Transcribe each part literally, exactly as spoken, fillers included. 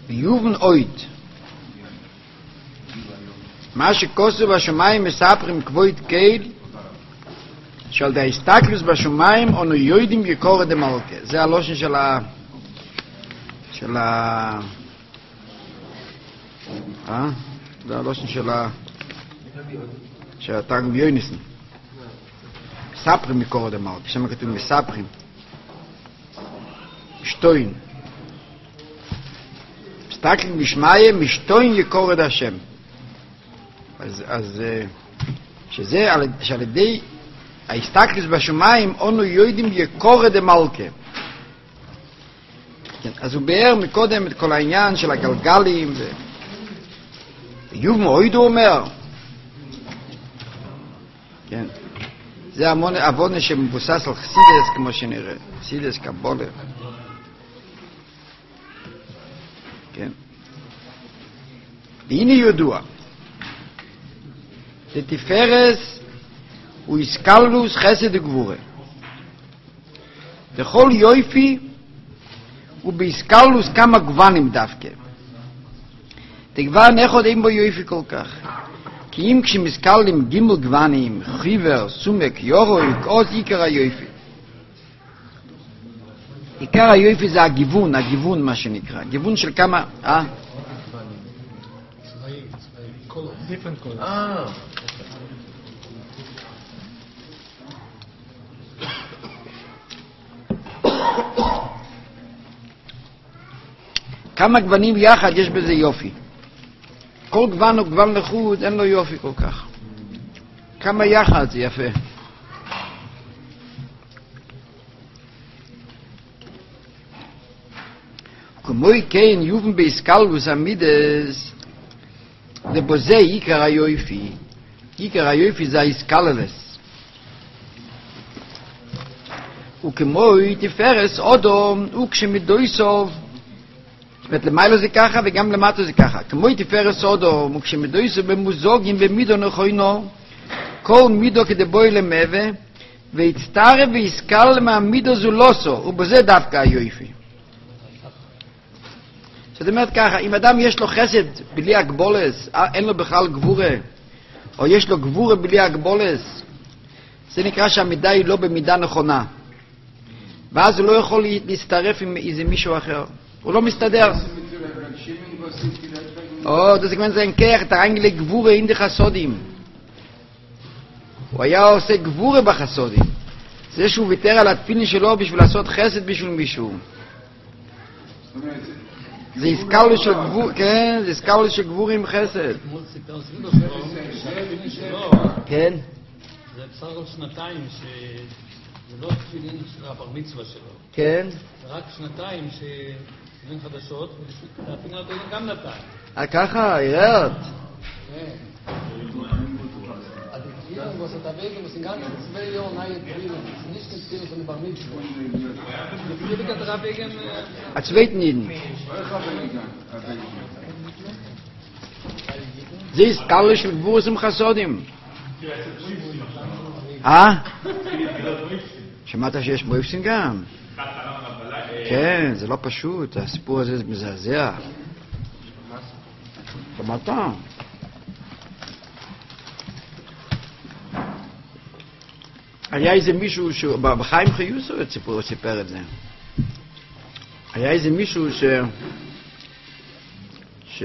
ויובן אויד. מה שכוסו בשמיים מספרים כבוד קהיל, שעל די הסתכלוס בשמיים אנו יודעים יקור דמלכה. זה הלושן של ה... של ה... אה? זה הלושן של ה... של התרגם יויניסן. מספרים יקור דמלכה. שם כתוב מספרים. משטוין. מסתכלים בשמיים, משטוין יקור את השם. אז, אז שזה, שעל ידי ההסתכלות בשמיים, אנו יודעים יקור דמלכה. כן, אז הוא ביאר מקודם את כל העניין של הגלגלים, ו... ויוב מועיד הוא אומר. כן, זה עוונה שמבוסס על חסידס, כמו שנראה, חסידס קבולה. כן. והנה ידוע. תפארס הוא איסקלוס חסד וגבורה. בכל יופי הוא באיסקלוס כמה גוונים דווקא. תגוון אחד אין בו יופי כל כך. כי אם כשמסקלים גימל גוונים, חיבר, סומק, יורו, יקעוז עיקר היופי. עיקר היופי זה הגיוון, הגיוון מה שנקרא. גיוון של כמה... אה? אה. כמה גוונים יחד יש בזה יופי. כל גוון הוא גוון לחוד, אין לו יופי כל כך. כמה יחד זה יפה. כמו כן יובן באסקלוס המידס, ובזה עיקר היופי. עיקר היופי זה האסקללס. וכמו תפארס אודום, וכשמדויסוב, זאת אומרת, למיילו זה ככה וגם למטה זה ככה. כמו תפארס אודום, וכשמדויסוב במוזוגים במידו נכוינו, כל מידו כדבוי למבה, והצטרף והסקל מהמידו זולוסו, ובזה דווקא היופי. זאת אומרת ככה, אם אדם יש לו חסד בלי הגבולס, אין לו בכלל גבורה, או יש לו גבורה בלי הגבולס, זה נקרא שהמידה היא לא במידה נכונה. ואז הוא לא יכול להסתרף עם איזה מישהו אחר. הוא לא מסתדר. או, זה כמובן זה אינקח, אתה רנגלי גבורה אין די חסודים. הוא היה עושה גבורה בחסודים. זה שהוא ויתר על התפילה שלו בשביל לעשות חסד בשביל מישהו. זה הסקלוס של גבור, כן, זה הסקלוס של גבור עם חסד. כן? זה בסך הכל שנתיים שזה לא תפילין של הבר מצווה שלו. כן? זה רק שנתיים שתפילין חדשות, והתפילין אותו גם נתיים. אה, ככה, ירד. כן. was hat er wegen, was in ganz zwei Jahren neue Tfilen, nicht die Tfilen von der Bar Mitzvah. Die Tfilen hat er wegen... A zweiten Jeden. Sie ist Kalle של גבורס עם חסודים. אה? שמעת שיש מויפסין גם? כן, זה לא פשוט, הסיפור הזה זה מזעזע. שמעת? היה איזה מישהו, בחיים חיוסו הוא סיפר את זה. היה איזה מישהו ש... ש...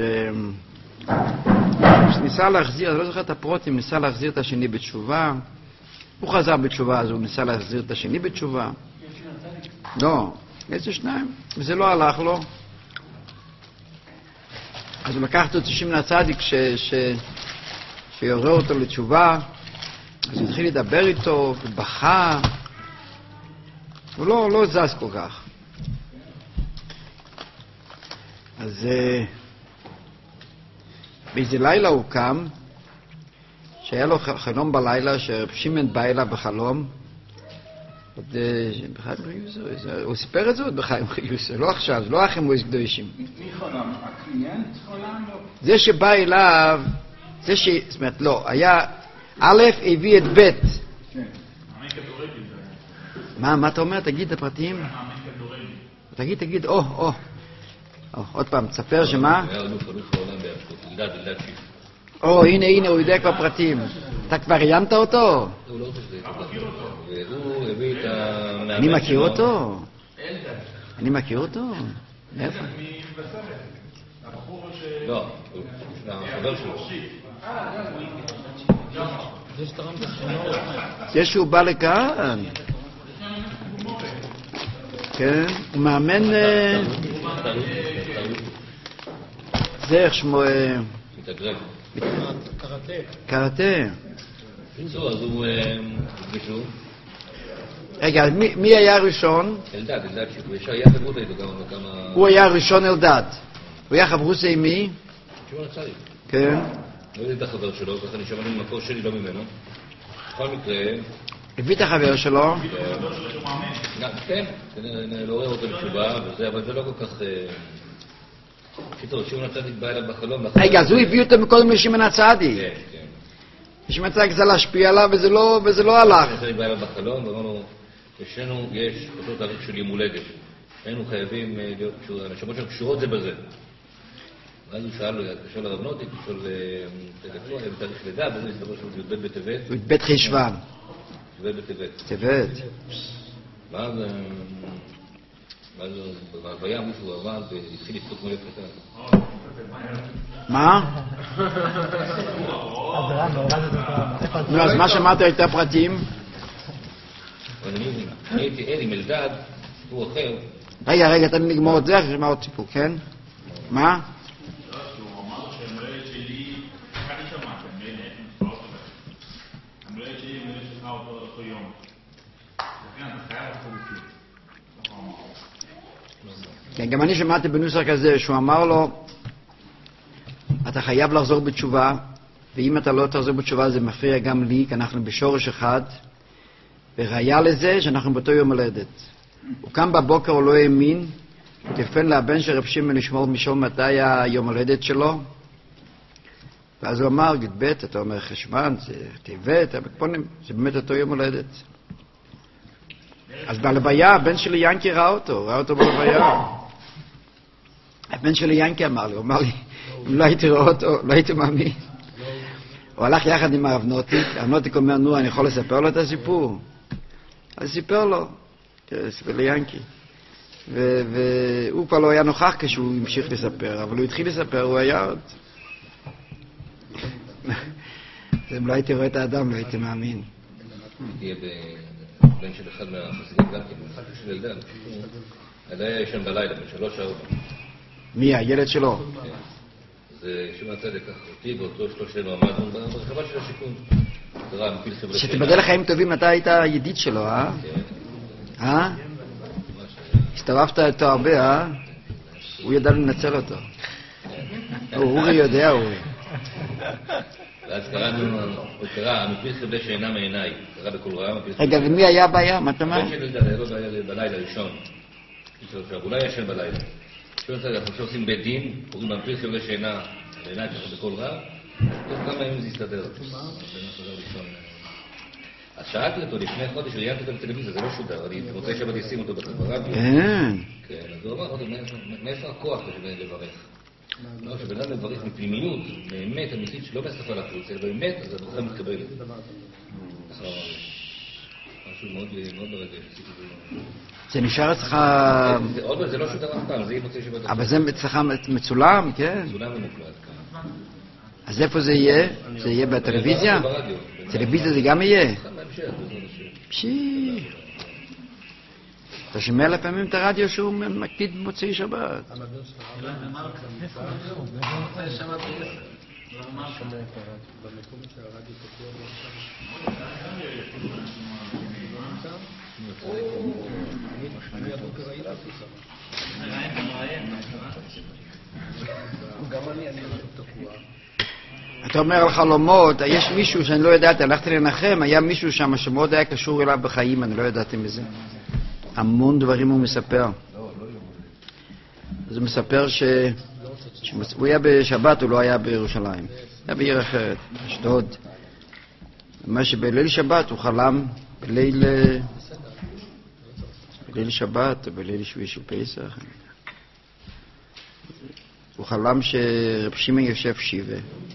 שניסה להחזיר, אני לא זוכר את הפרוטים, ניסה להחזיר את השני בתשובה. הוא חזר בתשובה, אז הוא ניסה להחזיר את השני בתשובה. לא, איזה שניים. וזה לא הלך לו. אז הוא לקח אותו תשעים לצדיק ש... ש... שיעורר אותו לתשובה. אז הוא התחיל לדבר איתו, ובכה. הוא לא, לא זז כל כך. אז באיזה לילה הוא קם, שהיה לו חלום בלילה, שרב שמעון בא אליו בחלום. בחיים חיוסו, הוא סיפר את זה עוד בחיים חיוסו, לא עכשיו, לא אחרי מועז קדושים. מי חלם? הקליינט חלם? זה שבא אליו, זה ש... זאת אומרת, לא, היה... א' הביא את ב'. כן. מה, מה אתה אומר? תגיד את הפרטים. תגיד, תגיד, או, או. עוד פעם, תספר שמה? היה אלוף אלוף העולם בהפקות, אלדד, אלדד שיף. או, הנה, הנה, הוא יודע כבר פרטים. אתה כבר ראיינת אותו? הוא לא רוצה שזה יתוקע. והוא הביא את המאמן שלו. אני מכיר אותו? אני מכיר אותו? מאיפה? לא, החבר שלו. זה שהוא בא לכאן. כן, הוא מאמן... זה איך שמו... מתאגרג. קראטה. קראטה. בקיצור, אז הוא נפגשו. רגע, מי, מי היה הראשון? אלדד, אלדד שהוא ישר היה חברות איתו כמה... הוא היה הראשון אלדד. הוא היה חברות עם מי? שמעון הצדיק. כן. לא יודע את החבר שלו, ככה אני שמענו ממקור שלי, לא ממנו. בכל מקרה... הביא את החבר שלו. כן, לעורר אותו לתשובה וזה, אבל זה לא כל כך... קיצור, שמעון הצדיק בא אליו בחלום. רגע, אז הוא הביא אותו מקודם לשמעון הצדיק. כן, כן. שמעון הצדיק זה להשפיע עליו וזה לא, וזה לא הלך. שמעון הצדיק בא אליו בחלום ואמרנו, לשנינו יש אותו תאריך של יום הולדת. היינו חייבים להיות קשורים, הנשמות שלנו קשורות זה בזה. ואז הוא שאל לו, התקשר לרב נוטיק, לשאול טלפון, היה בתאריך לידה, וזה מסתבר שהוא י"ב בטבת. י"ב חשוון. י"ב בטבת. טבת. ואז, ואז בהלוויה מישהו עבד והתחיל לבכות כמו ילד קטן. מה? נו, אז מה שמעת הייתה פרטים? אני הייתי עד עם אלדד, הוא אחר. רגע, רגע, תן לי לגמור את זה, אחרי שמה עוד סיפור, כן? מה? הוא אמר שהמולדת שלי, ככה אני שמעת, המולדת שלי היא מולדת שלך אותו על אותו יום. לכן אתה חייב לחלוטין. כן, גם אני שמעתי בנוסח כזה שהוא אמר לו, אתה חייב לחזור בתשובה, ואם אתה לא תחזור בתשובה זה מפריע גם לי, כי אנחנו בשורש אחד, וראיה לזה שאנחנו באותו יום הולדת. הוא קם בבוקר, הוא לא האמין, הוא טלפן לבן של רב שמעון לשמור משום מתי היום הולדת שלו, ואז הוא אמר, י"ב, אתה אומר חשוון, זה טבת, זה באמת אותו יום הולדת. אז בלוויה, הבן שלי ינקי ראה אותו, ראה אותו בלוויה. הבן שלי ינקי אמר לי, הוא אמר לי, אם לא הייתי רואה אותו, לא הייתי מאמין. הוא הלך יחד עם הרב נוטיק, הרב נוטיק אומר, נו, אני יכול לספר לו את הסיפור? אז סיפר לו, סיפר ליינקי. והוא כבר לא היה נוכח כשהוא המשיך לספר, אבל הוא התחיל לספר, הוא היה עוד. אם לא הייתי רואה את האדם, לא הייתי מאמין. תהיה בבן של אחד מהחסידים גם כן, אחד של ילדה. ילדה היה ישן בלילה, בשלוש שעות. מי, הילד שלו? כן. אז שמעון הצדיק לקח אותי ואותו שלושתנו עמדנו ברחבה של השיכון. שתיבדל לחיים טובים, אתה היית ידיד שלו, אה? כן. אה? הסתובבת איתו הרבה, אה? הוא ידע לנצל אותו. אורי יודע, אורי. ואז קראנו, הוא קרא, המפיל חבלי שאינם מעיניי, קרא בכל רעם. רגע, ומי היה בים? מה אתה אומר? הבן של ילדה, היה לו בעיה בלילה ראשון. אולי ישן בלילה. שמעון הצדיק, אנחנו שעושים בית דין, קוראים המפיל חבלי שאינם מעיניי, ככה בכל רעם. תוך כמה ימים זה יסתדר. אז שאלתי אותו לפני חודש, ראיינתי אותו בטלוויזיה, זה לא שודר, אני רוצה שבת ישים אותו ברדיו. כן. כן, אז הוא אמר, מאיפה הכוח לברך? לא, שבן אדם לברך מפנימיות, באמת אמיתית, שלא בשפה לחוץ, אלא באמת, אז הברכה מתקבלת. ככה אמר לי. משהו מאוד מרגש. זה נשאר אצלך... עוד זה לא שודר אף פעם, זה יהיה מוצא שבת. אבל זה אצלך מצולם, כן? מצולם ומוקלט, כן. אז איפה זה יהיה? זה יהיה בטלוויזיה? טלוויזיה זה גם יהיה? פשי. אתה שומע לפעמים את הרדיו שהוא מקפיד מוצאי שבת. אתה אומר על חלומות, יש מישהו שאני לא ידעתי, הלכתי לנחם, היה מישהו שם שמאוד היה קשור אליו בחיים, אני לא ידעתי מזה. המון דברים הוא מספר. אז הוא מספר ש... שהוא היה בשבת, הוא לא היה בירושלים. היה בעיר אחרת, אשדוד. מה שבליל שבת הוא חלם, בליל... בליל שבת או בליל שביעי של פסח. הוא חלם שרב שמעון יושב שיבה.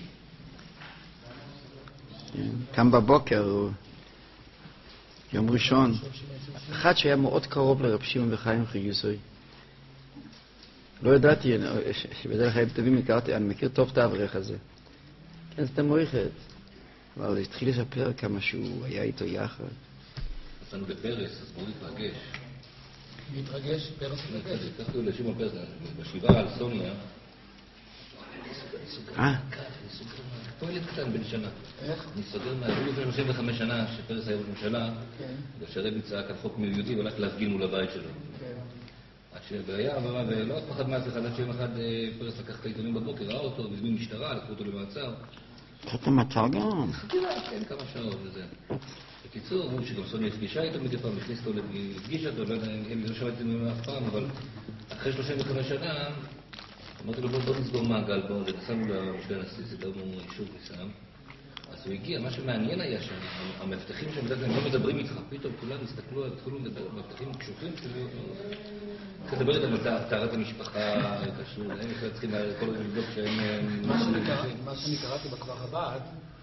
קם בבוקר, הוא... יום ראשון, אחד שהיה מאוד קרוב לרב שמעון בחיים חיוסוי. לא ידעתי, שבדרך חיים טובים הכרתי, אני מכיר טוב את האברך הזה. כן, זה מויכת. אבל התחיל לספר כמה שהוא היה איתו יחד. עשינו בפרס, אז בואו נתרגש. מתרגש, פרס מתרגש. לקחתי לשמעון פרס, בשבעה על סוניה. אה? פועלת קטן בן שנה. איך? נסתדר מהיו לפני שלושים וחמש שנה שפרס היה בממשלה, ושהרבי צעק על חוק מיהודי והולך להפגין מול הבית שלו. עד שבהיה, ולא פחד מה אחד, עד שיום אחד פרס לקח את העיתונים בבוקר, ראה אותו, הזמין משטרה, לקחו אותו למעצר. קצת מעצר גם? כן, כמה שעות וזה. בקיצור, אמרו שגם סוניה הפגישה איתו מדי פעם, הכניס אותו לפגישה, לא יודע, לא שמעתי ממנו אף פעם, אבל אחרי שלושים וחמש שנה, אמרתי לו, בוא נסגור מעגל פה, נסענו למשכן הנשיא, סידרנו אישור ניסם. אז הוא הגיע, מה שמעניין היה שם, המבטחים שהם לא מדברים איתך, פתאום כולם הסתכלו, התחילו לדבר, המבטחים קשוחים, צריך לדבר איתם על תארת המשפחה, קשור, הם בכלל צריכים כל הזמן לבדוק שהם... מה שאני קראתי בכבר הבא,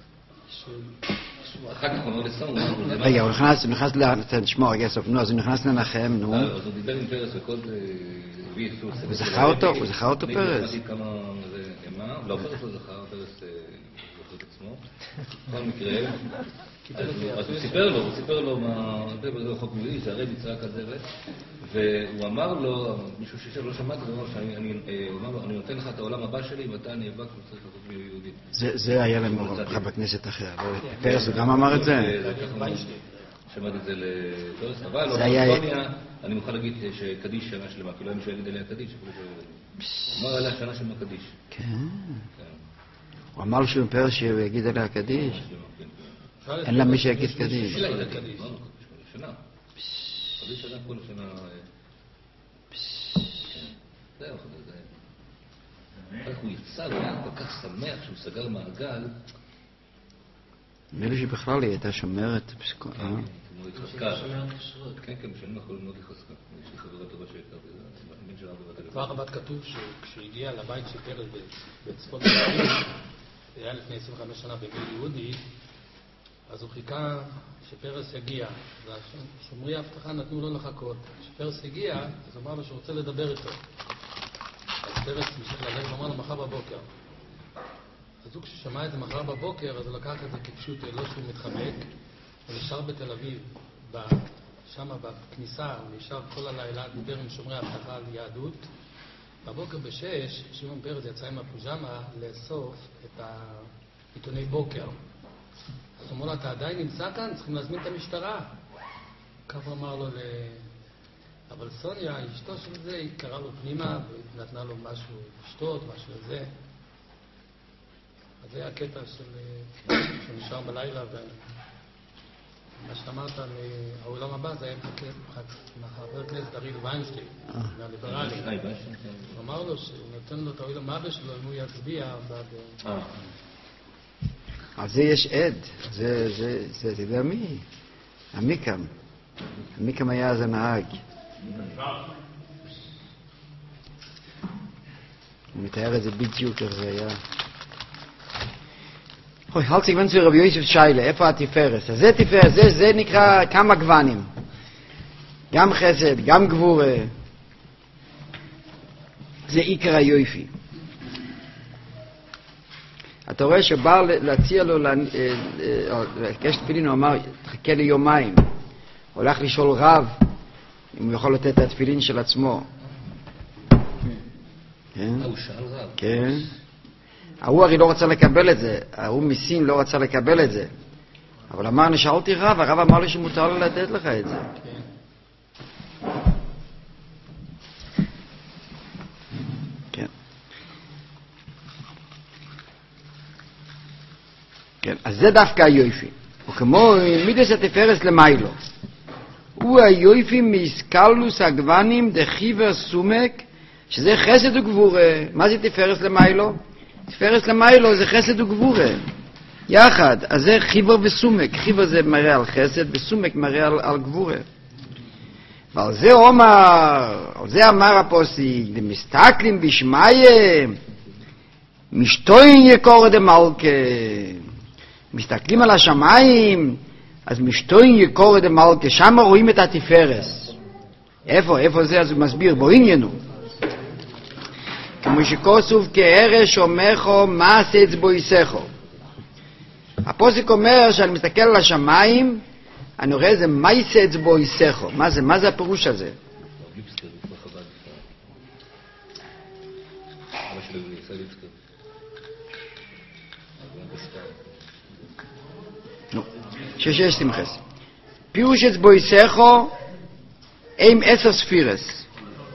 אחר כך הוא אומר לסון, רגע, הוא נכנס, תשמור, רגע, סוף, נו, אז הוא נכנס לנחם, נו. אז הוא דיבר עם פרס וכל... הוא זכר אותו? הוא זכר אותו פרס? אני כמה זה, מה? לא, פרס לא זכר, פרס זוכר את עצמו. בכל מקרה, אז הוא סיפר לו, הוא סיפר לו מה... זה חוק מיהודי, שהרבי צעק על זה, והוא אמר לו, מישהו שישב לא שמעתי, הוא אמר לו, אני נותן לך את העולם הבא שלי, ואתה נאבק וצריך לחוק מיהודי. זה היה להם חבר כנסת אחר, פרס הוא גם אמר את זה? שמעתי את זה לפרס, אבל לא, אני מוכן להגיד שקדיש שנה שלמה, כי לא היה מישהו יגיד עליה קדיש, הוא אמר עליה שנה שלמה קדיש. כן. הוא אמר לו שהוא פרס שהוא יגיד עליה קדיש? אין לה מי שיגיד קדיש. שנה. קדיש שנה כל שנה. זהו, זה... איך הוא יצא, הוא היה כל כך שמח שהוא סגר מעגל. נראה לי שבכלל היא הייתה שומרת. כמו התחזקה. כן, כן, בשנים האחרונות מאוד התחזקה. יש לי חברה טובה שהייתה בבן שלה בבת הלב. כבר רבת כתוב שכשהגיע לבית של פרס בצפון תל-אביב, זה היה לפני עשרים וחמש שנה בגיל יהודי, אז הוא חיכה שפרס יגיע. שומרי ההבטחה נתנו לו לחכות. כשפרס הגיע, אז הוא אמר לו שהוא רוצה לדבר איתו. אז פרס המשיך ללכת ואמר לו מחר בבוקר. אז הוא כששמע את זה מחר בבוקר, אז הוא לקח את זה כפשוט, לא שהוא מתחמק, הוא נשאר בתל אביב, שם בכניסה, הוא נשאר כל הלילה, דיבר עם שומרי ההבטחה על יהדות. בבוקר בשש, שמעון פרס יצא עם הפוז'מה לאסוף את העיתוני בוקר. אז אמרו לו, אתה עדיין נמצא כאן? צריכים להזמין את המשטרה. ככה אמר לו, ל... אבל סוניה, אשתו של זה, היא קראה לו פנימה, ונתנה לו משהו לשתות, משהו לזה. אז זה הקטע של... שנשאר בלילה, ומה שאמרת מהעולם הבא, זה היה מחבר הכנסת אריאל ויינשטיין, מהליברלים. הוא אמר לו שהוא נותן לו את העולם הבא שלו, אם הוא יצביע בעד... על זה יש עד, זה, זה, זה, זה יודע מי? עמיקם. עמיקם היה אז הנהג. הוא מתאר את זה בדיוק איך זה היה. אוי, הלצ ich wünsche רבי יוסף שיילה, איפה התפארת? אז זה תפארת, זה, זה נקרא כמה גוונים. גם חסד, גם גבורה. זה עיקר היופי. אתה רואה שבא להציע לו, לקש תפילין, הוא אמר, תחכה לי יומיים. הולך לשאול רב, אם הוא יכול לתת את התפילין של עצמו. כן? הוא שאל רב. כן. ההוא הרי לא רצה לקבל את זה, ההוא מסין לא רצה לקבל את זה. אבל אמר, נשאלתי רב, הרב אמר לי שמותר לו לתת לך את זה. כן. כן, אז זה דווקא היופי. וכמו מידס התפארס למיילו. הוא היופי מאסקלוס הגוונים דחיבר סומק, שזה חסד וגבורה. מה זה תפארס למיילו? תפארס למיילו זה חסד וגבורה. יחד, אז זה חיבר וסומק. חיבר זה מראה על חסד, וסומק מראה על, על גבורה. ועל זה אומר, על זה אמר הפוסק, דמסתכלים בשמיים, משטוין יקור דמלכה. מסתכלים על השמיים, אז משטוין יקור דמלכה, שם רואים את התפארס. איפה, איפה זה? אז הוא מסביר, בו עניינו. כמו שכוסוף כערש אומךו, מה עשה אצבו יסכו. הפוסק אומר שאני מסתכל על השמיים, אני רואה איזה מה יעשה אצבו יסכו. מה זה? מה זה הפירוש הזה? ששש תמחס. פירוש אצבו יסכו עם עשר ספירס.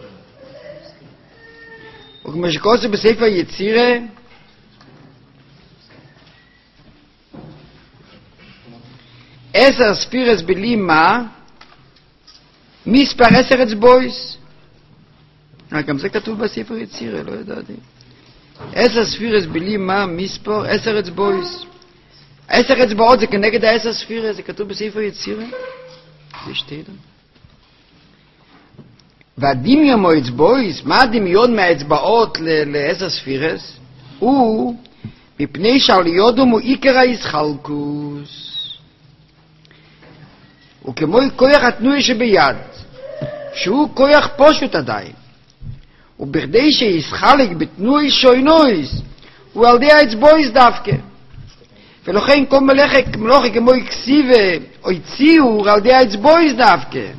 וכמו שכוסוף בספר יצירה, עשר ספירס בלי מה? מספר עשר אצבויס. גם זה כתוב בספר יצירה, לא ידעתי. עשר ספירס בלי מה? מספר עשר אצבויס. עשר אצבעות זה כנגד העשר ספירס, זה כתוב בספר יצירה. זה שתדע. והדמיון מהאצבויס, מה הדמיון מהאצבעות לעשר ספירס? הוא מפני שעל יודום הוא עיקר הישחלקוס. וכמו כוח התנועה שביד, שהוא כוח פשוט עדיין, ובכדי שישחלק בתנועה שוינויס, הוא על ידי האצבויס דווקא. ולכן כל מלאכה, מלאכה כמו הקסיבה או הציעו, על ידי האצבויס דווקא.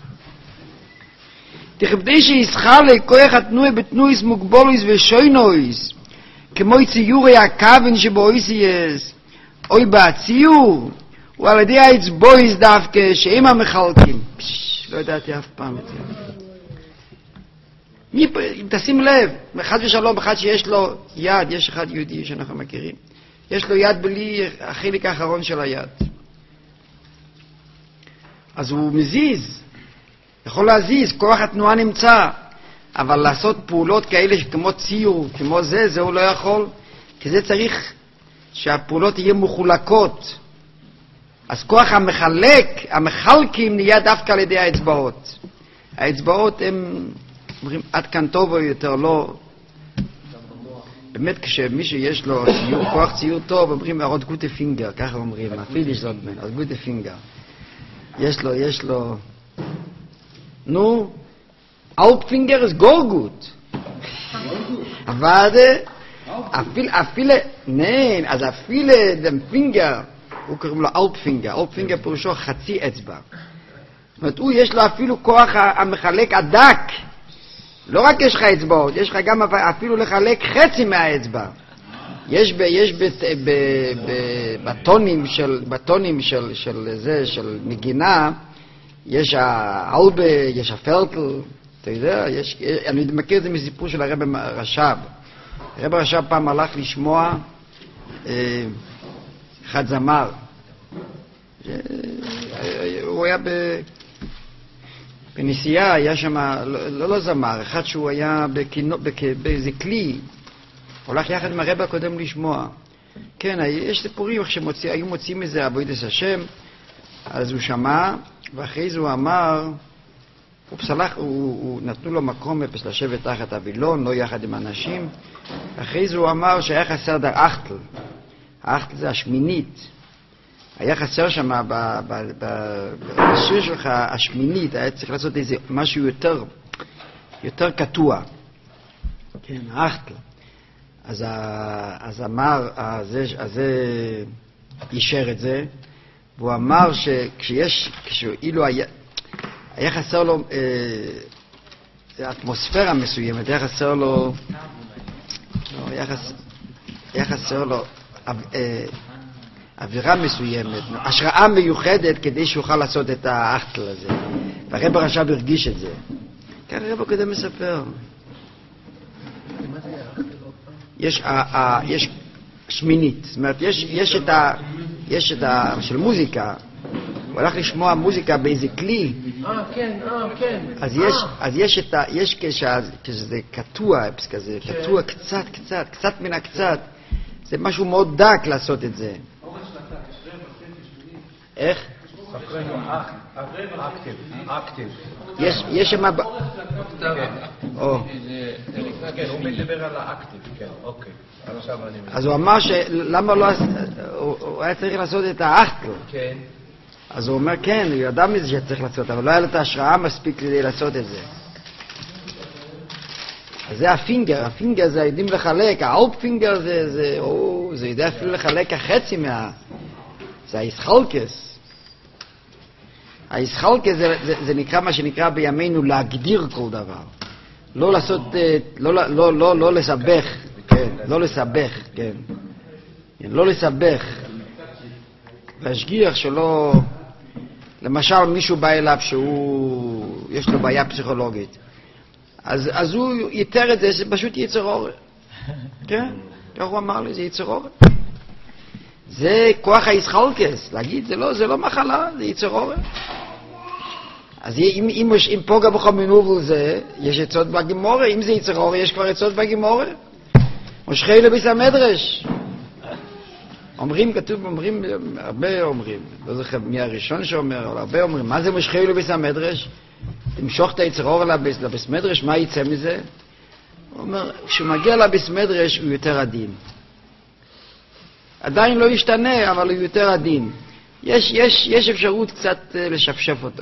בכדי שישחלק כוח התנועה בתנועס מוגבולוס ושוינויס, כמו ציורי הכוון שבאויסיס, אוי בהציור, הוא על ידי האצבויס דווקא, שהם המחלקים. פש, לא ידעתי אף פעם את זה. מי, תשים לב, אחד ושלום, אחד שיש לו יד, יש אחד יהודי שאנחנו מכירים, יש לו יד בלי החלק האחרון של היד. אז הוא מזיז, יכול להזיז, כוח התנועה נמצא, אבל לעשות פעולות כאלה כמו ציור, כמו זה, זה הוא לא יכול, כי זה צריך שהפעולות יהיו מחולקות. אז כוח המחלק, המחלקים נהיה דווקא על ידי האצבעות. האצבעות הם אומרים עד כאן טוב או יותר לא. באמת כשמי שיש לו ציור, כוח ציור טוב, אומרים עוד גוטה פינגר, ככה אומרים, אפילו יש זאת מן, עוד גוטה פינגר. יש לו, יש לו, נו, אלפפינגר ist gar gut. אבל אפילו, אפילו, nein, אז אפילו dem Finger, הוא קוראים לו אלפפינגר, אלפפינגר פירושו חצי אצבע. זאת אומרת, הוא יש לו אפילו כוח המחלק הדק. לא רק יש לך אצבעות, יש לך גם אפילו לחלק חצי מהאצבע. יש ב, יש ב, ב, ב, בטונים של, בטונים של, של זה, של נגינה, יש האלבה, יש הפלטל, אתה יודע, יש, אני מכיר את זה מסיפור של הרב רש"ב. הרב רש"ב פעם הלך לשמוע אה, אחד זמר. הוא היה ב... בנסיעה, היה שם, לא, לא, לא זמר, אחד שהוא היה בכינו, בכ, באיזה כלי, הולך יחד עם הרב הקודם לשמוע. כן, יש סיפורים איך שהיו מוצאים איזה עבודת השם, אז הוא שמע, ואחרי זה הוא אמר, הוא פסלח, הוא, הוא נתנו לו מקום לשבת תחת הווילון, לא יחד עם אנשים. אחרי זה הוא אמר שהיה חסר דר אחטל. האחטל זה השמינית. היה חסר שם בשיר שלך השמינית, היה צריך לעשות איזה משהו יותר, יותר קטוע. כן, האחטל. אז, אז אמר, אז זה אישר את זה, והוא אמר שכשיש, כשאילו היה, היה חסר לו אה, אטמוספירה מסוימת, היה חסר לו, לא, היה, חס, היה חסר לו אה, אווירה מסוימת, השראה מיוחדת כדי שיוכל לעשות את האחטל הזה. והרב רש"ב הרגיש את זה. כאן הרב הקודם מספר. יש, ה, ה, יש שמינית, זאת אומרת, יש, יש את ה... יש את ה... של מוזיקה, הוא הלך לשמוע מוזיקה באיזה כלי. אה, כן, אה, כן. אז יש, אז יש את ה... יש כשזה קטוע, כזה, קטוע קצת, קצת, קצת מן הקצת. זה משהו מאוד דק לעשות את זה. איך? ספרנו אקטיב, אקטיב. יש שם... כן, הוא מדבר על האקטיב, כן, אוקיי. אז הוא אמר שלמה לא... הוא היה צריך לעשות את האחטל. כן. אז הוא אומר כן, הוא ידע מזה שצריך לעשות, אבל לא היה לו את ההשראה מספיק כדי לעשות את זה. אז זה הפינגר, הפינגר זה יודעים לחלק, האלפ פינגר זה, זה, או, זה יודע אפילו לחלק החצי מה... זה הישחלקס. הישחלקס זה, זה, זה נקרא מה שנקרא בימינו להגדיר כל דבר. לא לעשות, לא, לא, לא, לא, לא לסבך, כן, לא לסבך, כן. לא לסבך. להשגיח שלא... למשל מישהו בא אליו שהוא... יש לו בעיה פסיכולוגית. אז, אז הוא ייתר את זה, זה פשוט יצר אור. כן? כך הוא אמר לי, זה יצר אור. זה כוח הישחלקס. להגיד, זה לא, זה לא מחלה, זה יצר אור. אז אם, אם, אם פוגע בך מנובל זה, יש עצות בגימורה. אם זה יצר אור, יש כבר עצות בגימורה. מושכי לביס המדרש. אומרים, כתוב, אומרים, הרבה אומרים. לא זוכר מי הראשון שאומר, אבל הרבה אומרים. מה זה מושכי לביס המדרש? תמשוך את היצר אור לביס מדרש, מה יצא מזה? הוא אומר, כשמגיע לביס מדרש הוא יותר עדין. עדיין לא ישתנה, אבל הוא יותר עדין. יש, יש, יש אפשרות קצת לשפשף אותו.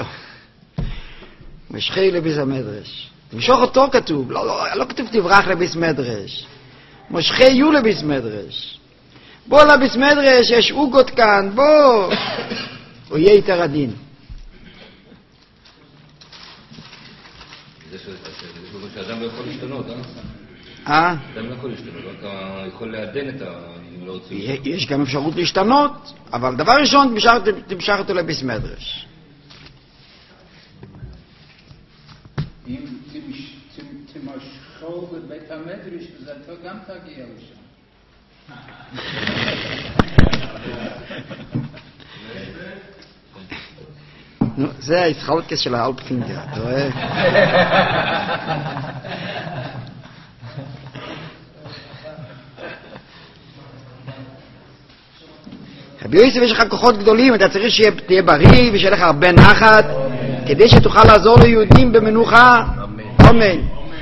משכי לביס המדרש. תמשוך אותו כתוב, לא, לא, לא כתוב תברח לביס מדרש. משכי יהיו לביס מדרש. בוא לביס מדרש, יש אוגות כאן, בוא. הוא יהיה יותר עדין. זה שאדם לא יכול להשתנות, אה? אה? אדם לא יכול להשתנות, רק יכול לעדן את ה... יש גם אפשרות להשתנות, אבל דבר ראשון, תמשך אותו לביס מדרש. אם תמשכו בבית המדרש, אז אתה גם תגיע לשם. נו, זה הישחלקס של האלפ פינגר, אתה רואה? רבי יוסף, יש לך כוחות גדולים, אתה צריך שתהיה בריא ושיהיה לך הרבה נחת, כדי שתוכל לעזור ליהודים במנוחה. אמן.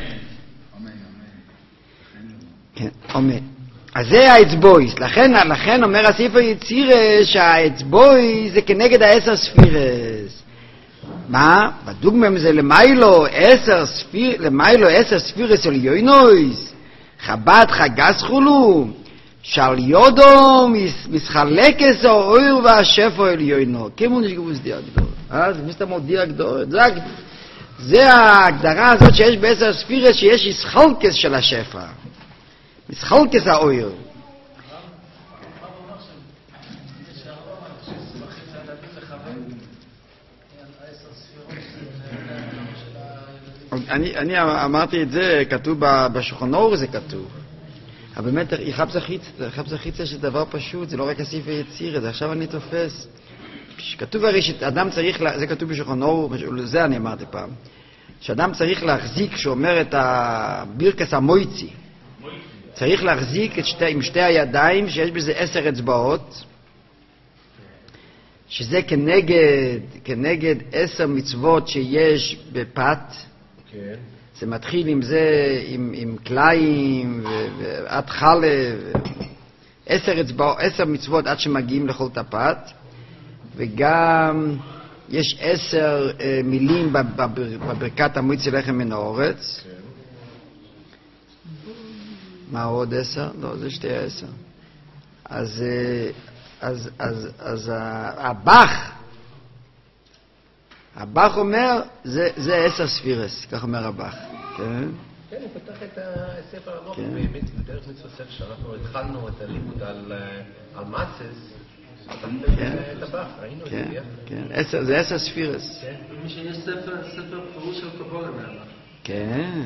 כן, אמן. אז זה האצבויס. לכן, לכן אומר הספר יצירה שהאצבויס זה כנגד העשר ספירס. מה? בדוגמם זה למיילו עשר ספיר, למיילו עשר ספירס על יוינויס. חב"ד חגס חולו. שעל יודו מסחלקס האויר והשפו אל יוינו. כמו נשגבוס דיר הגדור. אה? זה מסתמות דיר הגדור. זה, זה ההגדרה הזאת שיש בעשר ספירס שיש מסחלקס של השפע. מסחלקס האויר. אני, אני אמרתי את זה, כתוב בשולחן אור, זה כתוב. אבל באמת, יחב"ס החיצה שזה דבר פשוט, זה לא רק הספר יצירה, זה עכשיו אני תופס. כתוב הרי שאדם צריך, זה כתוב בשולחן אור, זה אני אמרתי פעם, שאדם צריך להחזיק, שאומר את הבירקס המויצי, צריך להחזיק את שתי, עם שתי הידיים, שיש בזה עשר אצבעות, שזה כנגד, כנגד עשר מצוות שיש בפת, כן. זה מתחיל עם זה, עם, עם קלעים ועד חלב, עשר, אצבע, עשר מצוות עד שמגיעים לכל טפת, וגם יש עשר אה, מילים בבר, בברכת המויצי לחם מן האורץ. כן. מה עוד עשר? לא, זה שתי עשר. אז, אז, אז, אז הבח, הבח אומר, זה, זה עשר ספירס, כך אומר הבח. כן? כן, הוא פתח את הספר המוח בדרך מצווה ספר, שאנחנו התחלנו את הלימוד על מצס, את הבח, ראינו את זה ביחד. כן, זה עשר ספירס. מי שיש ספר, ספר פירוש של קבולה מהבח. כן.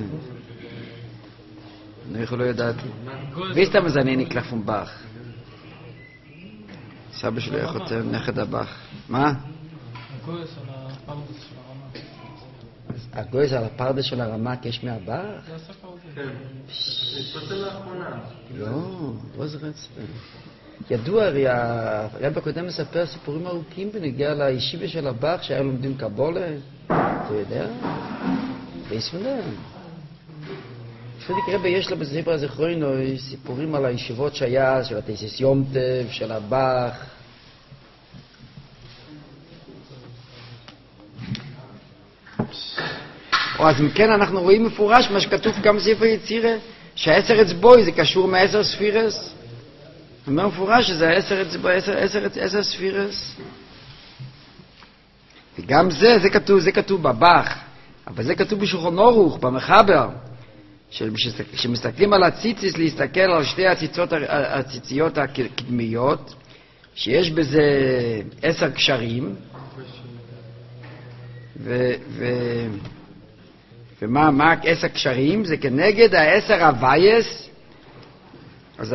אני יכול לא יודעת. ויסתם אז אני נקלח פון בח. סבא שלי היה חותר נכד הבח. מה? הגויס על הפרדס של הרמק. הגויס על הפרדס של הרמק יש מהבח? זה הספר הזה. כן. התפצל לאחרונה. לא, לא זה רצת. ידוע, הרי הרב הקודם מספר סיפורים ארוכים בנגיע לישיבה של הבח שהיה לומדים קבולה. אתה יודע? ביסמונה. פרידיק רבי יש לו בספר הזיכרונו סיפורים על הישיבות שהיה, של התייסס יום טב, של הבח. או אז מכן אנחנו רואים מפורש מה שכתוב גם בספר יצירה, שהעשר אצבוי זה קשור מהעשר ספירס. אומר מפורש שזה העשר אצבוי, עשר, עשר, עשר ספירס. וגם זה, זה כתוב, זה כתוב בבח, אבל זה כתוב בשולחן ערוך, במחבר, שמסתכלים על הציציס, להסתכל על שתי הציציות, הציציות הקדמיות, שיש בזה עשר קשרים, ו... ו ומה מה עשר קשרים? זה כנגד העשר הווייס. אז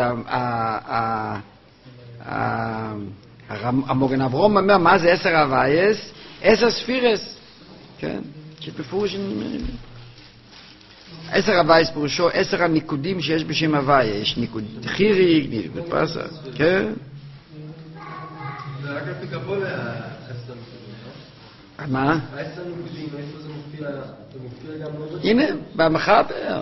המוגן אברום אומר מה זה עשר הווייס? עשר ספירס, כן? שפירוש עשר הווייס פירושו עשר הניקודים שיש בשם הוויה. יש ניקוד חירי, ניקוד פסה, כן? זה רק על פי קבולה החסד. מה? העשר ניקודים, איפה זה מופיע? זה מופיע גם לא... הנה, במחבר.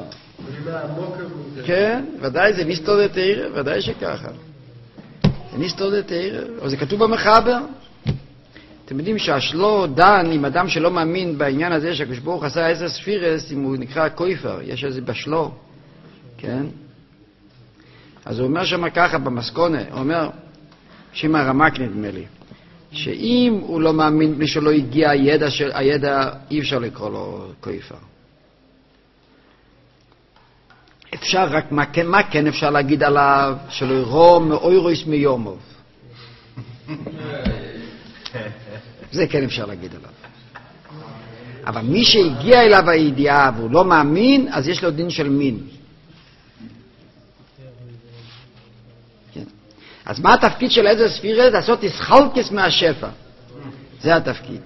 כן, ודאי, זה ניסתור דה תאירה, ודאי שככה. זה ניסתור דה תאירה, אבל זה כתוב במחבר. אתם יודעים שהשלו דן עם אדם שלא מאמין בעניין הזה שהקדוש ברוך עשה עשר ספירס, אם הוא נקרא קויפר, יש איזה בשלו, כן? אז הוא אומר שם ככה במסכונה, הוא אומר, שם הרמק נדמה לי, שאם הוא לא מאמין בלי שלא הגיע הידע, של, הידע אי אפשר לקרוא לו קויפר. אפשר רק, מה כן, מה כן אפשר להגיד עליו? שלא יראו מאוירויס מיומוב. זה כן אפשר להגיד עליו. אבל מי שהגיע אליו הידיעה והוא לא מאמין, אז יש לו דין של מין. כן. אז מה התפקיד של עשר ספירס? לעשות ישחלקס מהשפע. זה התפקיד.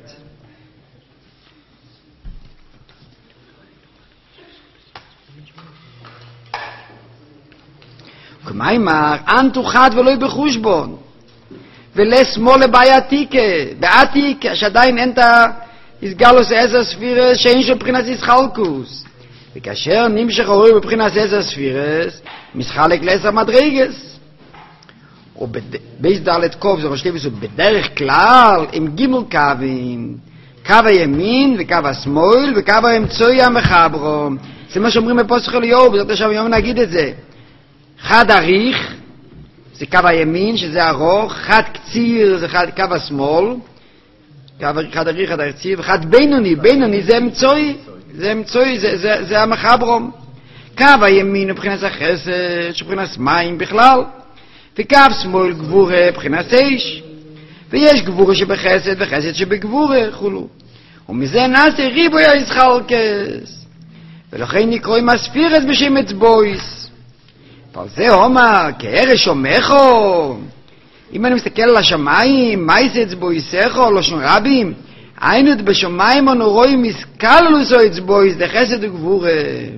כמיימר, אנטו חד ולא בחושבון. ולשמאל לבעייתיקה, בעתיק, שעדיין אין את הסגלוס עשר ספירס, שאין של בחינת ישחלקוס. וכאשר נמשך הורי בבחינת עשר ספירס, משחלק לעשר מדרגס. ובייס דלת קוף, זה משליף לסוד, בדרך כלל, עם גימל קווים, קו הימין וקו השמאל, וקו האמצעי המחברו. זה מה שאומרים בפוסח אליהו, בזאת עכשיו היום נגיד את זה. חד אריך, זה קו הימין, שזה ארוך, חד קציר, זה חד, קו השמאל, קו חד אריך, חד קציר, וחד בינוני, בינוני זה אמצעי, זה אמצעי, זה, זה, זה המחברום. קו הימין מבחינת החסד, שבחינת מים בכלל, וקו שמאל גבורה מבחינת איש, ויש גבורה שבחסד וחסד שבגבורה, חולו. ומזה נעשה ריבוי הישחלקס, ולכן נקרוא עם הספירס בשם אצבויס. אבל זה אומר, כערש אומכו, אם אני מסתכל על השמיים, מה יש אצבויסכו, לא שנו רבים, היינו בשמיים אנו רואים מסקללוסו אצבויס, דחסד וגבורה.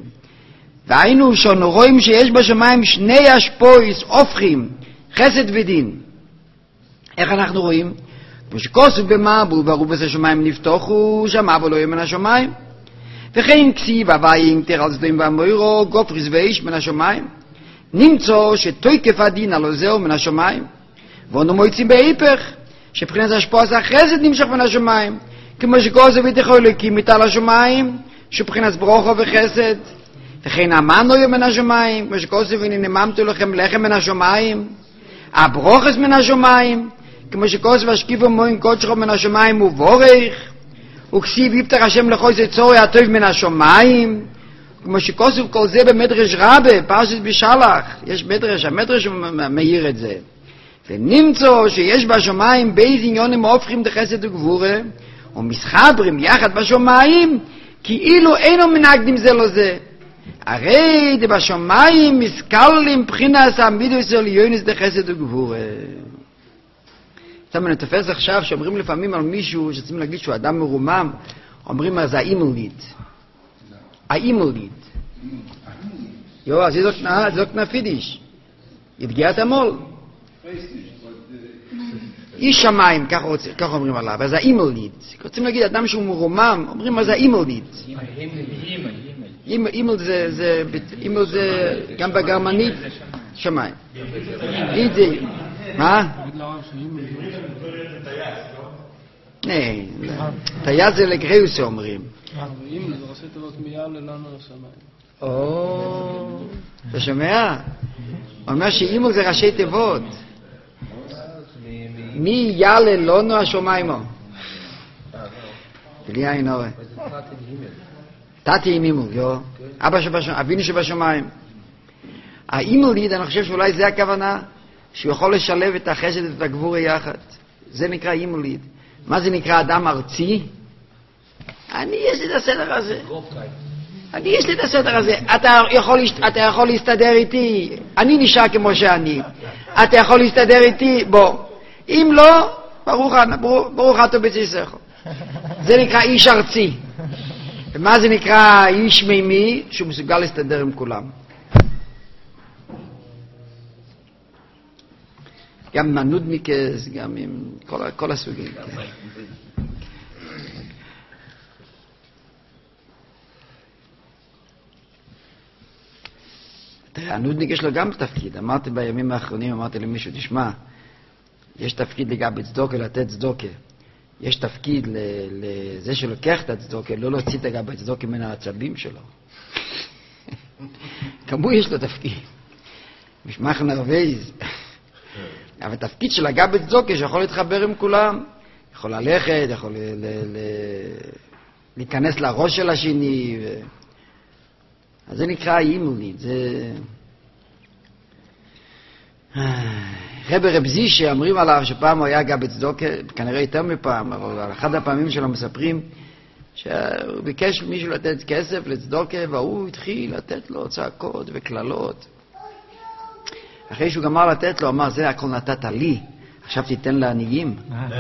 והיינו שאנו רואים שיש בשמיים שני השפויס, הופכים, חסד ודין. איך אנחנו רואים? כמו שכוסו במבול, והרובס השמיים נפתוחו, שמע ולא יהיה מן השמיים. וכן כסיב, הוויים, תרל סדוים והמוירו, גופריס ואיש מן השמיים. נמצא שתוקף הדין הלא זהו מן השמיים, ואנו מוצאים בהיפך, שבחינת השפועס החסד נמשך מן השמיים, כמו שכוסו ותכו אלוקים מתעל השמיים, שבחינת ברוכו וחסד, וכן המנו יהיה מן השמיים, כמו שכוסו ונממתו לכם לחם מן השמיים, הברוכס מן השמיים, כמו שכוסו והשקיפו מוין קודשכו מן השמיים ובורך, וכסיב יפתח השם לחויס צורי הטוב מן השמיים, כמו שכוסף כל זה במדרש רבה, פרשת בשלח, יש מדרש, המדרש מאיר את זה. ונמצא שיש בשמיים בייז עניונים הופכים דחסד וגבורה, ומסחברים יחד בשמיים, כאילו אינו מנגדים זה לא זה. הרי בשמיים מסקלים בחינס המידוס עליונס דחסד וגבורה. עכשיו אני תופס עכשיו שאומרים לפעמים על מישהו שצריכים להגיד שהוא אדם מרומם, אומרים אז האימליד. האימליד. Jo, sie sagt, na, sagt na Fidisch. Jetzt geht einmal. איש שמיים, כך אומרים עליו, אז האימלניד. רוצים להגיד, אדם שהוא מרומם, אומרים, אז האימלניד. אימל זה, אימל זה גם בגרמנית, שמיים. אידי, מה? nee, טייס זה לגריוס אומרים. אימל זה ראשי תיבות מיאלה לנו לשמיים. או, אתה שומע? הוא אומר שאימל זה ראשי תיבות. מי יאלה לנו השמיימו? בלי עין אורי. תתי עם אימל, יו. אבא שבשמיים, אבינו שבשמיים. האימל ליד, אני חושב שאולי זה הכוונה, שהוא יכול לשלב את החסד ואת הגבורה יחד. זה נקרא אימל ליד. מה זה נקרא אדם ארצי? אני, יש לי את הסדר הזה. אני, יש לי את הסדר הזה. אתה יכול, אתה יכול להסתדר איתי. אני נשאר כמו שאני. אתה יכול להסתדר איתי? בוא. אם לא, ברוך, ברוך, ברוך אתה בציסך. זה נקרא איש ארצי. ומה זה נקרא איש מימי? שהוא מסוגל להסתדר עם כולם. גם עם הנודניקס, גם עם כל, כל הסוגים. כן. תראה, הנודניק יש לו גם תפקיד. אמרתי בימים האחרונים, אמרתי למישהו, תשמע, יש תפקיד לגבי צדוקה, לתת צדוקה. יש תפקיד לזה שלוקח את הצדוקה, לא להוציא את הגבי צדוקה מן העצבים שלו. כמו יש לו תפקיד. משמח נרוויז. אבל התפקיד של הגבי צדוקה שיכול להתחבר עם כולם. יכול ללכת, יכול ל- ל- ל- להיכנס לראש של השני. ו... אז זה נקרא אימולית. זה... רבי רב זישה אומרים עליו שפעם הוא היה גבי צדוקה, כנראה יותר מפעם, אבל על אחד הפעמים שלו מספרים שהוא ביקש מישהו לתת כסף לצדוקה, והוא התחיל לתת לו צעקות וכללות. אחרי שהוא גמר לתת לו, אמר, זה הכל נתת לי, עכשיו תיתן לעניים.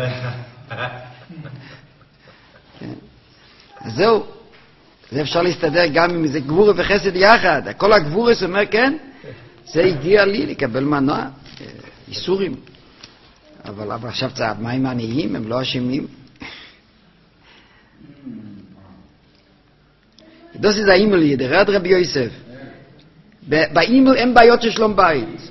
אז זהו, זה אפשר להסתדר גם עם איזה גבורה וחסד יחד. כל הגבורה אומר, כן, זה הגיע לי לקבל מנוע, איסורים. אבל, אבל עכשיו צעד, מה עם העניים? הם לא אשמים. דוסי זה האימל ידרד רבי יוסף. באימל אין בעיות של שלום בית.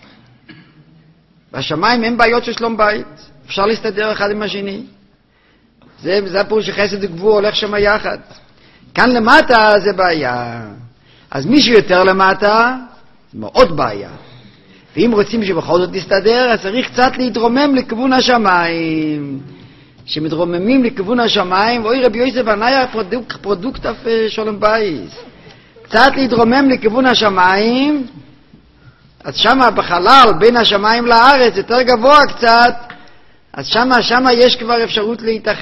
בשמיים אין בעיות של שלום בית. אפשר להסתדר אחד עם השני. זה, זה הפירוש שחסד וגבור הולך שם יחד. כאן למטה זה בעיה. אז מישהו יותר למטה, זה מאוד בעיה. ואם רוצים שבכל זאת נסתדר, אז צריך קצת להתרומם לכיוון השמיים. שמתרוממים לכיוון השמיים, ואוי רבי יוסף עניה פרודוק, פרודוקט אף שולם בייס. קצת להתרומם לכיוון השמיים, אז שמה בחלל בין השמיים לארץ, יותר גבוה קצת, אז שמה, שמה יש כבר אפשרות להתאחד.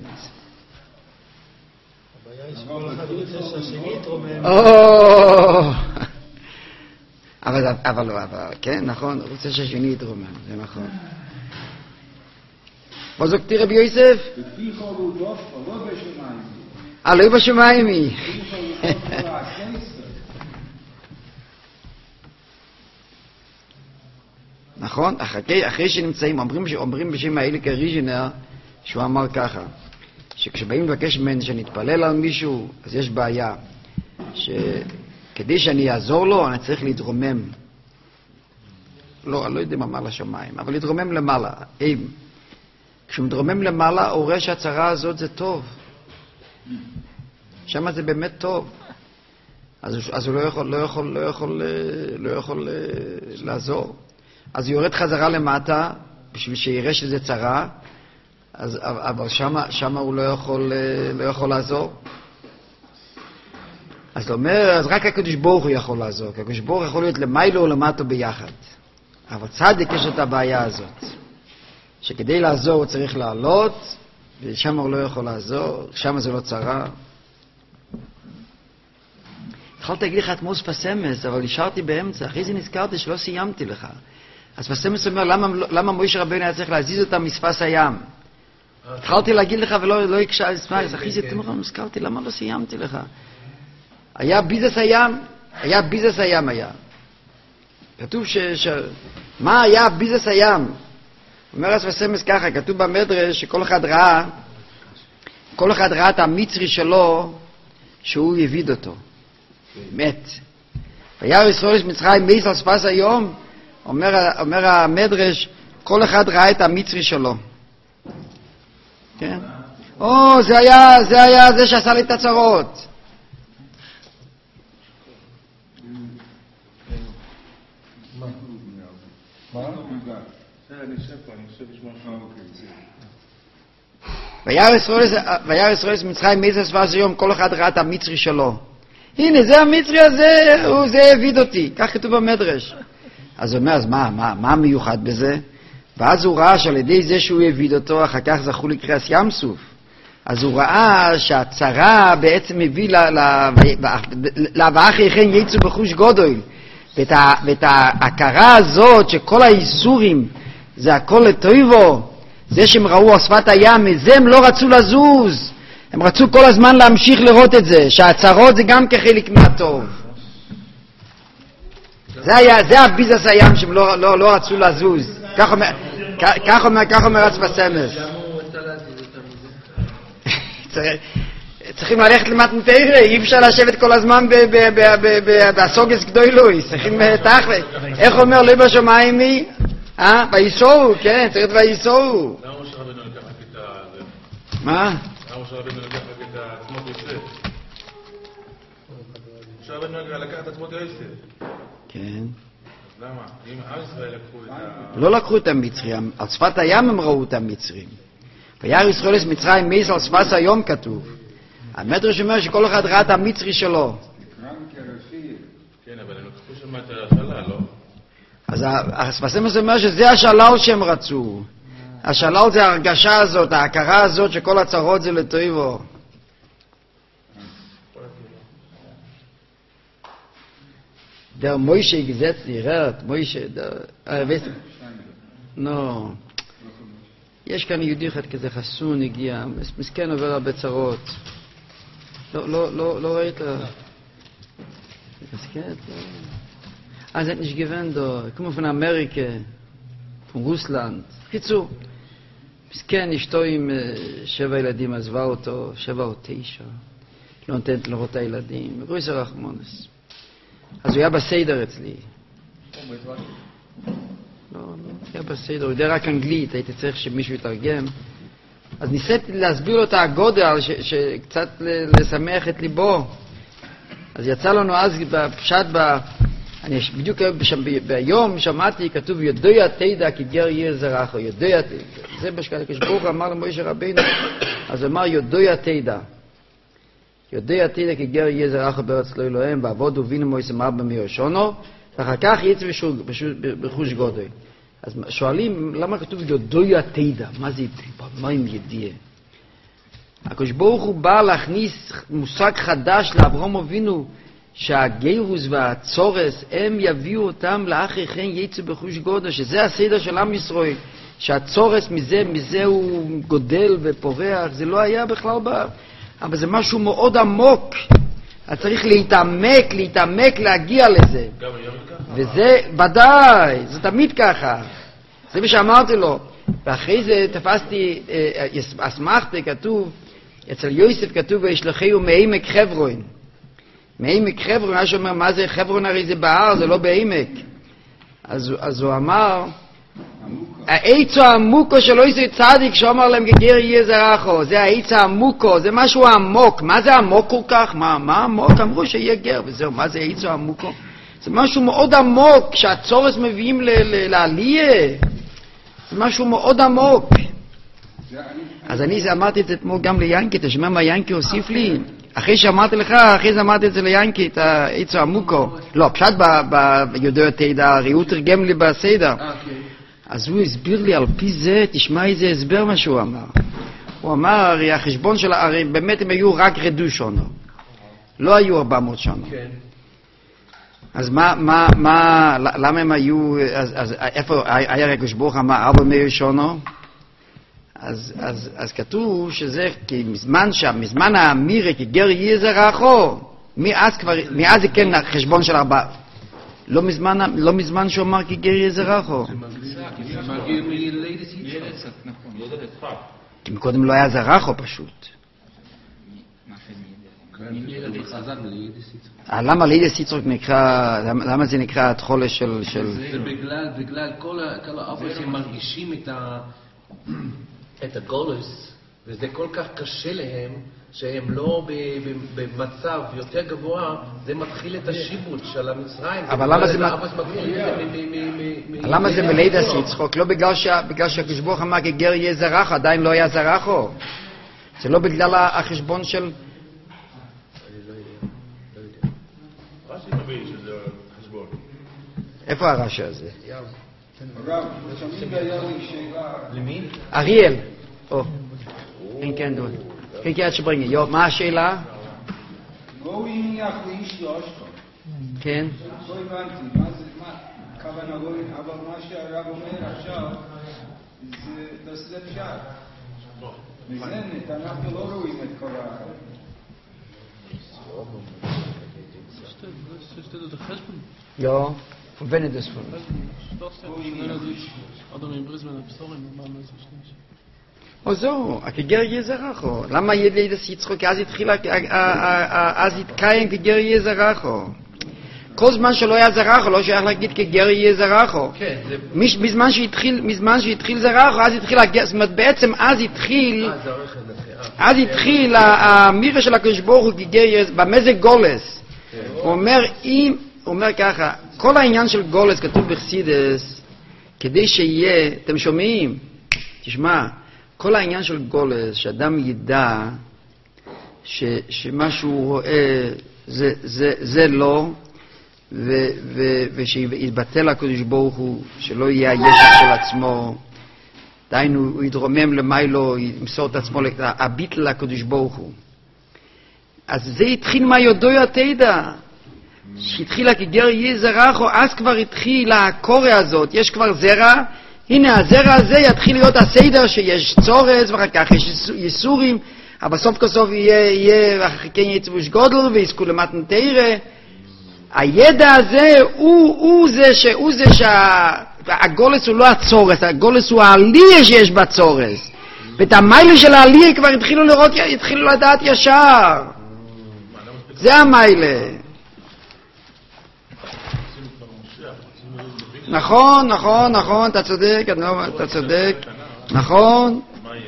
הבעיה היא שכל אחד רוצה שהשני יתרומם. אבל, אבל, אבל, כן, נכון, רוצה שהשני יתרומם, זה נכון. מה זוקתי רבי יוסף? בפיך רודוף, לא בשמיים. אה, לא בשמיים היא. נכון, אחרי, אחרי שנמצאים, אומרים, אומרים בשם האליק הריז'נר, שהוא אמר ככה, שכשבאים לבקש ממני שנתפלל על מישהו, אז יש בעיה, שכדי שאני אעזור לו, אני צריך להתרומם. לא, אני לא יודע מה אמר לשמיים, אבל להתרומם למעלה, אם. כשהוא מתרומם למעלה, הוא רואה שהצרה הזאת זה טוב. שמה זה באמת טוב. אז, אז הוא לא יכול, לא יכול, לא יכול, לא יכול לעזור. אז הוא יורד חזרה למטה, בשביל שיראה שזה צרה, אז, אבל שמה, שמה הוא לא יכול, לא יכול לעזור. אז הוא אומר, אז רק הקדוש ברוך הוא יכול לעזור. כי הקדוש ברוך הוא יכול להיות למיילו ולמטה ביחד. אבל צדיק יש את הבעיה הזאת. שכדי לעזור הוא צריך לעלות, ושם הוא לא יכול לעזור, שם זה לא צרה. יכולת להגיד לך את מוס פסמס, אבל נשארתי באמצע, אחרי זה נזכרתי שלא סיימתי לך. אז פסמס אומר, למה, למה מוישה רבנו היה צריך להזיז אותם מספס הים? התחלתי להגיד לך ולא לא הקשה, אז אחרי זה נזכרתי, למה לא סיימתי לך? היה ביזס הים, היה ביזס הים היה. כתוב ש... ש... מה היה ביזס הים? אומר הספסמס ככה, כתוב במדרש שכל אחד ראה, כל אחד ראה את המצרי שלו שהוא יביד אותו. מת. וירא ישראל מצרים מייס על שפת היום, אומר, אומר המדרש, כל אחד ראה את המצרי שלו. כן? או, זה היה, זה היה זה שעשה לי את הצרות. וירא ישראל מצרים מייס על שפת היום, כל אחד ראה את המצרי שלו. הנה, זה המצרי הזה, הוא זה הביד אותי. כך כתוב במדרש. אז הוא אומר, אז מה, מה, מה מיוחד בזה? ואז הוא ראה שעל ידי זה שהוא הביד אותו, אחר כך זכו לקריאת ים סוף. אז הוא ראה שהצרה בעצם הביא להבאה כן יצאו בחוש גודל. ואת ההכרה הזאת שכל האיסורים זה הכל לטויבו, זה שהם ראו על שפת הים, מזה הם לא רצו לזוז. הם רצו כל הזמן להמשיך לראות את זה, שהצרות זה גם כחלק מהטוב. זה היה, זה הביזס הים שהם לא, לא, לא רצו לזוז. כך אומר, כך אומר, כך אומר הספסמס. צריכים ללכת למתנתרא, אי אפשר לשבת כל הזמן בסוגס גדולוי, צריכים תכל'ס. איך אומר לא בשמיים מי? אה? ויסורו, כן, צריך את ויסורו. למה משה רבנו לקח את זה? מה? למה משה רבנו לקח את עצמות יוסף? משה רבנו לקח את עצמות יוסף. כן. למה? אם עם ישראל לקחו את ה... לא לקחו את המצרים, על שפת הים הם ראו את המצרים. וירא ישראל את מצרים מייס על שפת היום כתוב. המדרש אומר שכל אחד ראה את המצרי שלו. כן, אבל הם לקחו שם את השלל, לא? אז הספסמס אומר שזה השלל שהם רצו. השלל זה ההרגשה הזאת, ההכרה הזאת שכל הצרות זה לטויבו. Der Moshe gesetzt die Rat, Moshe, der, weißt du? No. יש כאן יהודי אחד כזה חסון הגיע, מסכן עובר הרבה צרות. לא, לא, לא, לא ראית? מסכן? אז זה nicht gewinnt, כמו von אמריקה, von רוסלנד. חיצור. מסכן, אשתו עם שבע ילדים עזבה אותו, שבע או תשע. לא נותנת לראות את הילדים. גרויסר רחמונס. אז הוא היה בסדר אצלי. לא, לא, היה בסדר, הוא יודע רק אנגלית, הייתי צריך שמישהו יתרגם. אז ניסיתי להסביר לו את הגודל, שקצת לשמח את ליבו. אז יצא לנו אז בפשט, אני בדיוק ביום שמעתי, כתוב יודע תדע כי גר יהיה זרח, יודע תדע. זה בשקל ברוך אמר למשה רבינו, אז אמר יודע תדע. יודע תדע כי גר יהיה זרח בארץ לא אלוהים, ועבוד ובינו מויס אמר במיר שונו, ואחר כך יצא בחוש גודל. אז שואלים, למה כתוב יודע תדע? מה זה מה עם ידיעה? הקדוש ברוך הוא בא להכניס מושג חדש לאברהם אבינו, שהגירוס והצורס הם יביאו אותם לאחרי כן יצאו בחוש גודל, שזה הסדר של עם ישראל, שהצורס מזה, מזה הוא גודל ופורח, זה לא היה בכלל בה, אבל זה משהו מאוד עמוק, אז צריך להתעמק, להתעמק להגיע לזה. גם היום ככה? וזה, ודאי, זה תמיד ככה. זה מה שאמרתי לו. ואחרי זה תפסתי, אסמכתי, כתוב, אצל יוסף כתוב, וישלחהו מעמק חברון. מעמק חברון, מה שאומר, מה זה חברון? הרי זה בהר, זה לא בעמק. אז, אז הוא אמר, העץ העמוקו של יוסף צדיק, שאומר להם, גר יהיה זרחו, זה העץ העמוקו, זה משהו עמוק. מה זה עמוק כל כך? מה, מה עמוק? אמרו שיהיה גר, וזהו, מה זה העץ העמוקו? זה משהו מאוד עמוק, שהצורס מביאים לעלייה. זה משהו מאוד עמוק. אז אני אמרתי את זה אתמול גם ליאנקי, אתה שומע מה יאנקי הוסיף לי? אחרי שאמרתי לך, אחרי זה אמרתי את זה ליאנקי, את העץ העמוקו. לא, פשט ביודע תדע, הרי הוא תרגם לי בסדר. אז הוא הסביר לי על פי זה, תשמע איזה הסבר מה שהוא אמר. הוא אמר, הרי החשבון של, הרי באמת הם היו רק רדו שונו. לא היו ארבע מאות שונו. אז מה, מה, מה, למה הם היו, אז, אז איפה היה הקדוש ברוך אמר ארבע מאות שונו? אז, אז, אז כתוב שזה, כי מזמן שם, מזמן האמירה, כי גר יהיה זרחו, מאז כבר, מאז זה כן חשבון של ארבע, לא מזמן, לא מזמן שהוא אמר כי גר יהיה זרחו. זה מגיע מלידת יצחק. כי מקודם לא היה זרחו פשוט. למה לידת יצחק נקרא, למה זה נקרא התחולה של... זה בגלל, בגלל כל האופן שהם מרגישים את הגולוס, וזה כל כך קשה להם, שהם לא במצב יותר גבוה, זה מתחיל את השיבוט של המצרים. אבל למה זה... למה זה מלידת יצחק? לא בגלל שהקדוש ברוך הוא אמר כי גר יהיה זרחו, עדיין לא היה זרחו. זה לא בגלל החשבון של... רש"י מבין שזה חשבון. איפה הרש"י הזה? הרב, תמיד היה לי שאלה. למי? אריאל. או. אין כן דו. כן כן שברגע. יו, מה השאלה? לא הניח לאיש לאשתו. כן. לא הבנתי, מה זה, מה, כוונה לא, אבל מה שהרב אומר עכשיו, זה, זה פשט. וזה, אנחנו לא רואים את כל ה... Steht da Cheshbon? Ja, von wenn das von. Adam in Brisbane Psorim, man weiß es nicht. Also, הגר יהיה זרחו. למה יליד יצחק אז התחילה, אז התקיים כגר יהיה זרחו? כל זמן שלא היה זרחו, לא שייך להגיד כגר יהיה זרחו. מזמן שהתחיל, מזמן שהתחיל זרחו, אז התחיל, זאת אומרת, בעצם אז התחיל, אז התחיל המירה של הקדוש ברוך הוא כגר יהיה, במה זה גולס? הוא אומר, אם, הוא אומר ככה, כל העניין של גולס כתוב בחסידס, כדי שיהיה, אתם שומעים? תשמע, כל העניין של גולס, שאדם ידע ש, שמה שהוא רואה זה, זה, זה לא, ו, ו, ושיתבטל הקדוש ברוך הוא, שלא יהיה הישע של עצמו, דיינו, הוא יתרומם למיילו, ימסור את עצמו, הביטל לקדוש ברוך הוא. אז זה התחיל מה יודו התדע, שהתחילה כגר יהיה זרחו, אז כבר התחילה הקורא הזאת, יש כבר זרע, הנה הזרע הזה יתחיל להיות הסדר שיש צורס ואחר כך יש יסורים, אבל בסוף כסוף יהיה, יהיה אחר כן יצבוש גודל ויזכו למתן תירה. הידע הזה הוא, הוא זה ש, הוא זה שהגולס הוא לא הצורס, הגולס הוא העלייה שיש בצורס. ואת המיילה של העלייה כבר התחילו לראות, התחילו לדעת ישר. זה המיילה. נכון, נכון, נכון, אתה צודק, אתה צודק, נכון.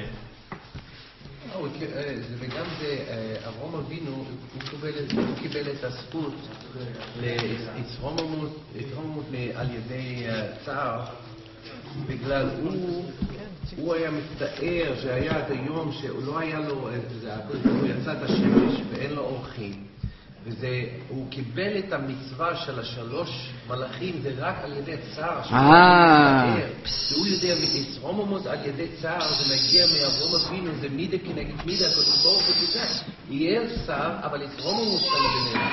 וגם זה, אברהם אבינו, הוא קיבל את הזכות להתרוממות על ידי צער, בגלל הוא היה מצטער שהיה עד היום שהוא לא היה לו, הוא יצא את השמש ואין לו אורחים. והוא קיבל את המצווה של השלוש מלאכים, זה רק על ידי צער. אה. והוא יודע, מתרוממות על ידי צער, זה מגיע מאברהם אבינו, זה מידה כנגד מידה, הקדוש ברוך הוא תדע. יהיה צער, אבל התרוממות על ידי.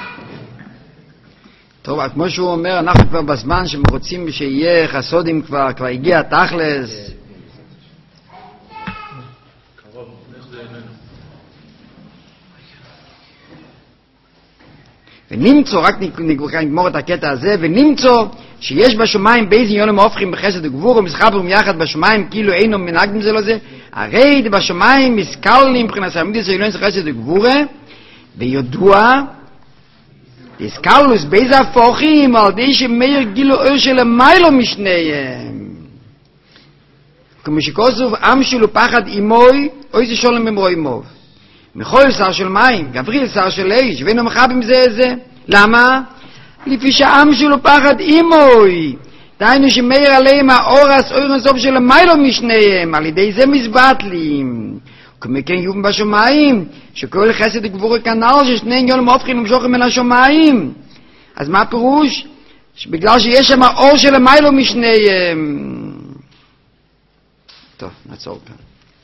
טוב, כמו שהוא אומר, אנחנו כבר בזמן שרוצים שיהיה חסודים כבר, כבר הגיע תכלס. ונמצוא, רק נגמור את הקטע הזה, ונמצוא שיש בשומיים באיזה יונים הופכים בחסד וגבור ומסחברים יחד בשומיים כאילו אינו מנהגים זה לא זה, הרי בשומיים מסקלים מבחינת העמידות העליון של חסד וגבורה, וידוע הסקלוס באיזה הפוכים על די שמאיר גילו אור של המיילו משניהם, כמו שכוסוף עם שלו פחד אימוי או איזה שולם ממרוי מוב מכל שר של מים, גבריל שר של איש, ואינו מחבים זה זה. למה? לפי שהעם שלו פחד אימוי. דיינו שמאיר עליהם האורס, אור הסוף של המיילו משניהם, על ידי זה מזבטלים. כמו כן יובן בשומיים, שכל חסד וגבורה כנל, ששני יולים הופכים למשוכם אל השומיים. אז מה הפירוש? בגלל שיש שם האור של המיילו משניהם. טוב, נעצור כאן.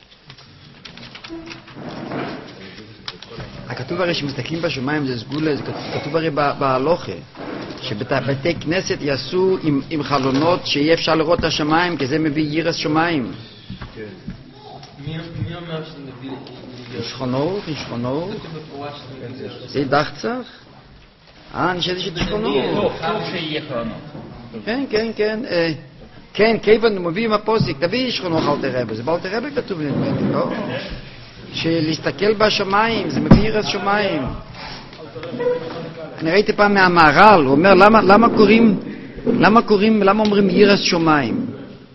הכתוב הרי שמסתכלים בשמיים זה סגולה, זה כתוב הרי בהלוכה, שבתי כנסת יעשו עם, עם חלונות שיהיה אפשר לראות את השמיים, כי זה מביא ירס שמיים. מי אומר שזה מביא? שכונות, שכונות. זה דחצח? אה, אני חשבתי שתשכונות. טוב, טוב שיהיה חלונות. כן, כן, כן. אה, כן, כיוון הוא מביא עם הפוסק, תביא שכונות אלתר רבי, זה באלתר רבי כתוב נדמה לי, לא? שלהסתכל בשמיים, זה מביא יראת שמיים. אני ראיתי פעם מהמהר"ל, הוא אומר, למה, למה קוראים, למה קוראים, למה אומרים יראת שמיים?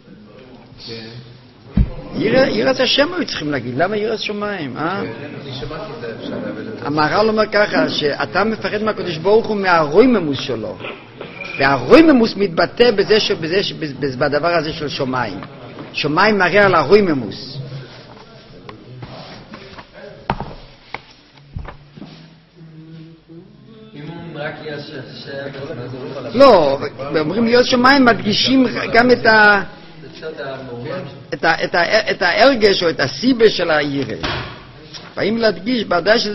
יראת השם היו צריכים להגיד, למה יראת שמיים, אה? אני שמעתי את זה אפשר, אבל... המהר"ל אומר ככה, שאתה מפחד מהקדוש ברוך הוא מהרויממוס שלו. והרויממוס מתבטא בזה, שבזה, בדבר הזה של שמיים. שמיים מראה על הרויממוס. לא, אומרים להיות שמיים מדגישים גם את ה... את, ה, את, ה, את ההרגש או את הסיבה של הירא. באים להדגיש, בוודאי שזה...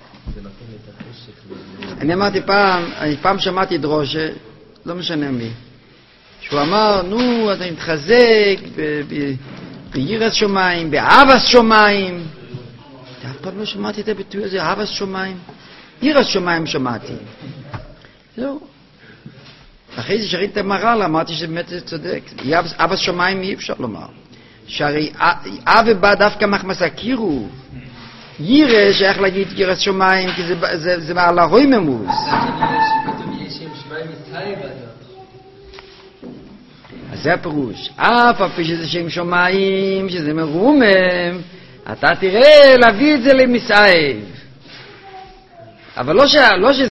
אני אמרתי פעם, אני פעם שמעתי דרושה, לא משנה מי, שהוא אמר, נו, אתה מתחזק ביראת שמיים, באהבת שמיים. אף פעם לא שמעתי את הביטוי הזה, אהבת שמיים. יראת שמיים שמעתי. זהו. אחרי זה שראיתי את המהר"ל, אמרתי שבאמת זה צודק. אבא שמיים אי אפשר לומר. שהרי אבא בא דווקא מחמס הכירו. ירא שייך להגיד יראת שמיים, כי זה, זה, זה מעל הרויממוס. אז זה הפירוש. אף אף שזה שם שמיים, שזה מרומם, אתה תראה להביא את זה למסעב. אבל לא, ש... לא שזה